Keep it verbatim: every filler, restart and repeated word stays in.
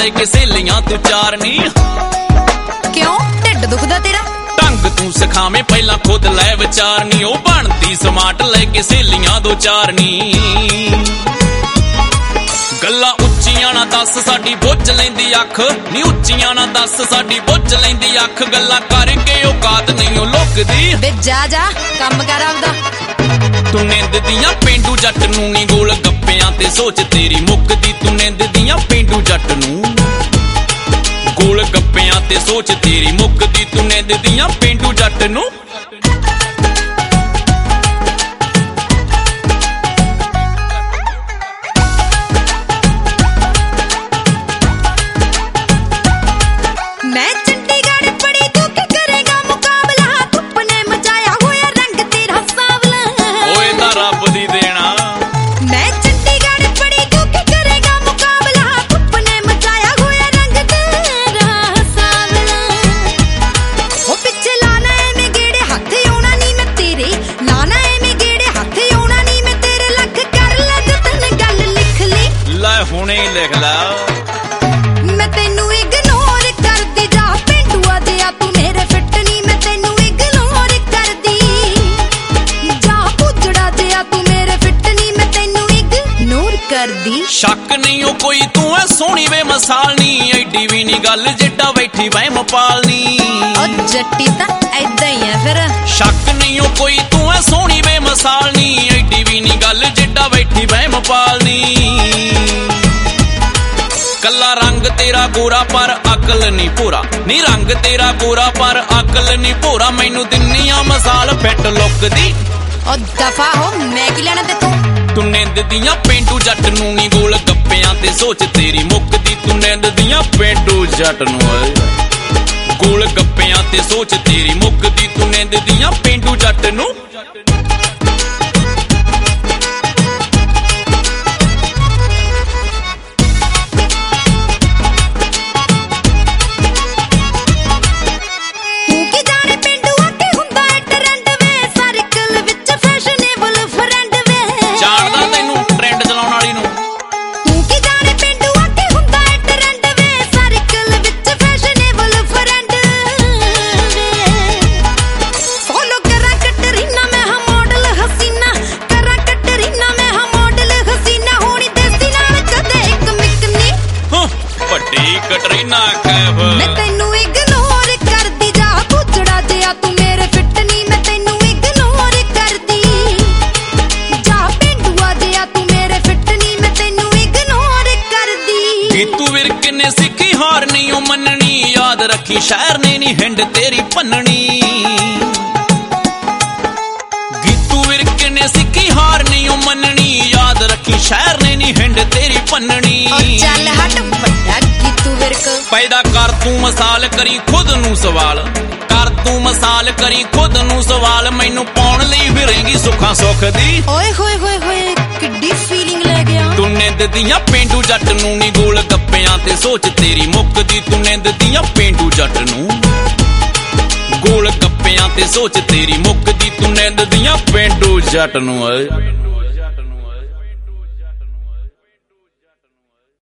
ਲੈ ਕੇ ਸਹੇਲੀਆਂ ਤੂੰ ਚਾਰਨੀ। ਕਿਉਂ ਢਿੱਡ ਦੁਖਦਾ ਤੇਰਾ? ਢੰਗ ਤੂੰ ਸਿਖਾਵੇਂ ਪਹਿਲਾਂ ਖੁਦ ਲੈ ਵਿਚਾਰਨੀ। ਉਹ ਬਣਦੀ ਸਮਾਰਟ ਲੈ ਕੇ ਸਹੇਲੀਆਂ ਦੋ ਚਾਰਨੀ। ਗੱਲਾਂ ਉੱਚੀਆਂ ਨਾ ਦੱਸ ਸਾਡੀ ਬੁੱਝ ਲੈਂਦੀ ਅੱਖ ਨੀ। ਉੱਚੀਆਂ ਨਾ ਦੱਸ ਸਾਡੀ ਬੁੱਝ ਲੈਂਦੀ ਅੱਖ। ਗੱਲਾਂ ਕਰਕੇ ਔਕਾਤ ਨਹੀਂ ਉਹ ਲੁਕਦੀ। ਵੇ ਜਾ ਜਾ ਕੰਮ ਕਰ ਆਪਦਾ। ਤੂੰ ਨਿੰਦ ਦੀਆਂ ਪੇਂਡੂ ਜੱਟ ਨੂੰ ਨੀ ਗੋਲ ਗੱਪਿਆਂ ਤੇ ਸੋਚ ਤੇਰੀ ਮੁੱਕਦੀ। ਤੂੰ ਨਿੰਦ ਦੀਆਂ ਪੇਂਡੂ ਜੱਟ ਨੂੰ ਗੋਲ ਗੱਪਿਆਂ ਤੇ ਸੋਚ ਤੇਰੀ ਮੁੱਕਦੀ। ਤੂੰ ਨਿੰਦ ਦੀਆਂ ਪੇਂਡੂ ਜੱਟ ਨੂੰ। ਮੈਂ ਚੰਡੀਗੜ੍ਹ ਪੜੀ ਤੂੰ ਕੀ ਕਰੇਗਾ ਮੁਕਾਬਲਾ। ਧੁੱਪ ਨੇ ਮਚਾਇਆ ਹੋਇਆ ਰੰਗ ਤੇਰਾ ਸਾਵਲਾ। ਓਏ ਤਾਂ ਰੱਬ ਦੀ ਦੇਣਾ। ਮੈਂ ਚੰਡੀਗੜ੍ਹ ਪੜੀ ਤੂੰ ਕੀ ਕਰੇਗਾ ਮੁਕਾਬਲਾ। ਧੁੱਪ ਨੇ ਮਚਾਇਆ ਹੋਇਆ ਰੰਗ ਤੇਰਾ ਸਾਵਲਾ। ਉਹ ਪਿੱਛੇ ਲਾਣਾ ਐਵੇਂ ਗੇੜੇ ਹੱਥ ਆਉਣਾ ਨੀ ਮੈਂ ਤੇਰੇ। ਲਾਣਾ ਐਵੇਂ ਗੇੜੇ ਹੱਥ ਆਉਣਾ ਨੀ ਮੈਂ ਤੇਰੇ। ਲੱਖ ਕਰ ਲੈ ਤੇ ਤੈਨੂੰ ਗੱਲ ਲਿਖ ਲਈ। ਲੈ ਹੁਣੇ ਹੀ ਲਿਖ ਲਾ। ਮੈਂ ਤੈਨੂੰ ਇਗਨੋਰ ਕਰਦੀ ਜਾ ਪੇਂਡੂਆ ਜਿਹਾ ਤੂੰ ਮੇਰੇ ਫਿੱਟ ਨੀ। ਮੈਂ ਤੈਨੂੰ ਇਗਨੋਰ ਕਰਦੀ ਜਾ ਪੁੱਜੜਾ ਜਿਹਾ ਤੂੰ ਮੇਰੇ ਫਿੱਟ ਨੀ। ਮੈਂ ਤੈਨੂੰ ਇਗਨੋਰ ਕਰਦੀ। ਸ਼ੱਕ ਨਹੀਂ ਉਹ ਕੋਈ ਤੂੰ ਐ ਸੋਹਣੀ ਵੇ ਮਸਾਲ ਨੀ। ਐਡੀ ਵੀ ਨੀ ਗੱਲ ਜਿੱਡਾ ਬੈਠੀ ਵਹਿਮ ਪਾਲਨੀ। ਉਹ ਜੱਟੀ ਤਾਂ ਐਦਾਂ ਹੀ ਆ ਫਿਰ। ਸ਼ੱਕ ਨਹੀਂ ਉਹ ਕੋਈ ਤੂੰ ਐ ਸੋਹਣੀ ਵੇ ਮਸਾਲ ਨੀ। ਐਡੀ ਵੀ ਨੀ ਗੱਲ ਜਿੱਡਾ ਬੈਠੀ ਵਹਿਮ ਪਾਲਨੀ। ਕੱਲਾ ਰੰਗ ਤੇਰਾ ਗੋਰਾ ਪਰ ਅਕਲ ਨੀ ਭੋਰਾ ਨੀ। ਰੰਗ ਤੇਰਾ ਗੋਰਾ ਪਰ ਅਕਲ ਨੀ ਭੋਰਾ। ਮੈਨੂੰ ਦਿੰਨੀਆਂ ਮਸਾਲ ਫਿੱਟ ਲੁੱਕਦੀ। ਉਹ ਦਫਾ ਹੋ ਮੈਂ ਕੀ ਲੈਣਾ ਤੇਥੋਂ। ਤੂੰ ਨਿੰਦ ਦੀਆਂ ਪੇਂਡੂ ਜੱਟ ਨੂੰ ਨੀ ਗੋਲ ਗੱਪਿਆਂ ਤੇ ਸੋਚ ਤੇਰੀ ਮੁੱਕਦੀ। ਤੂੰ ਨਿੰਦ ਦੀਆਂ ਪੇਂਡੂ ਜੱਟ ਨੂੰ ਓਏ ਗੋਲ ਗੱਪਿਆਂ ਤੇ ਸੋਚ ਤੇਰੀ ਮੁੱਕਦੀ। ਤੂੰ ਨਿੰਦ ਦੀਆਂ ਪੇਂਡੂ ਜੱਟ ਨੂੰ। ਕਟਰੀਨਾ ਕੈਫ। ਮੈਂ ਤੈਨੂੰ ਇਗਨੋਰ ਕਰਦੀ ਜਾ ਪੁੱਜੜਾ ਜਿਹਾ ਤੂੰ ਮੇਰੇ ਫਿੱਟ ਨੀ। ਮੈਂ ਤੈਨੂੰ ਇਗਨੋਰ ਕਰਦੀ ਜਾ ਪੇਂਡੂਆ ਜਿਹਾ ਤੂੰ ਮੇਰੇ ਫਿੱਟ ਨੀ। ਮੈਂ ਤੈਨੂੰ ਇਗਨੋਰ ਕਰਦੀ। ਗੀਤੂ ਵਿਰਕ ਨੇ ਸਿੱਖੀ ਹਾਰ ਨਹੀਂ ਉਹ ਮੰਨਣੀ। ਯਾਦ ਰੱਖੀ ਸ਼ਹਿਰ ਨੇ ਨੀ ਹਿੰਡ ਤੇਰੀ ਭੰਨਣੀ। ਗੀਤੂ ਵਿਰਕ ਨੇ ਸਿੱਖੀ ਹਾਰ ਨਹੀਂ ਉਹ ਮੰਨਣੀ। ਯਾਦ ਰੱਖੀ ਸ਼ਹਿਰ ਨੇ ਨੀ ਹਿੰਡ ਤੇਰੀ ਭੰਨਣੀ। ਚੱਲ ਹਟ ਵੱਡਾ ਗੀਤੂ ਵਿਰਕ। ਪੈਦਾ ਕਰ ਤੂੰ ਮਸਾਲ ਕਰੀ ਖੁਦ ਨੂੰ ਸਵਾਲ। ਕਰ ਤੂੰ ਮਸਾਲ ਕਰੀ ਖੁਦ ਨੂੰ ਸਵਾਲ। ਮੈਨੂੰ ਪਾਉਣ ਲਈ ਫਿਰੇਂਗੀ ਸੁੱਖਾਂ ਸੁੱਖ ਦੀ। ਓਏ ਹੋਏ ਹੋਏ ਹੋਏ ਕਿੱਡੀ ਫੀਲਿੰਗ ਲੈ ਗਿਆ। ਤੂੰ ਨਿੰਦ ਦੀਆਂ ਪੇਂਡੂ ਜੱਟ ਨੂੰ ਨੀ ਗੋਲ ਗੱਪਿਆਂ ਤੇ ਸੋਚ ਤੇਰੀ ਮੁੱਕਦੀ। ਤੂੰ ਨਿੰਦ ਦੀਆਂ ਪੇਂਡੂ ਜੱਟ ਨੂੰ ਗੋਲ ਗੱਪਿਆਂ ਤੇ ਸੋਚ ਤੇਰੀ ਮੁੱਕਦੀ। ਤੂੰ ਨਿੰਦ ਦੀਆਂ ਪੇਂਡੂ ਜੱਟ ਨੂੰ ਓਏ।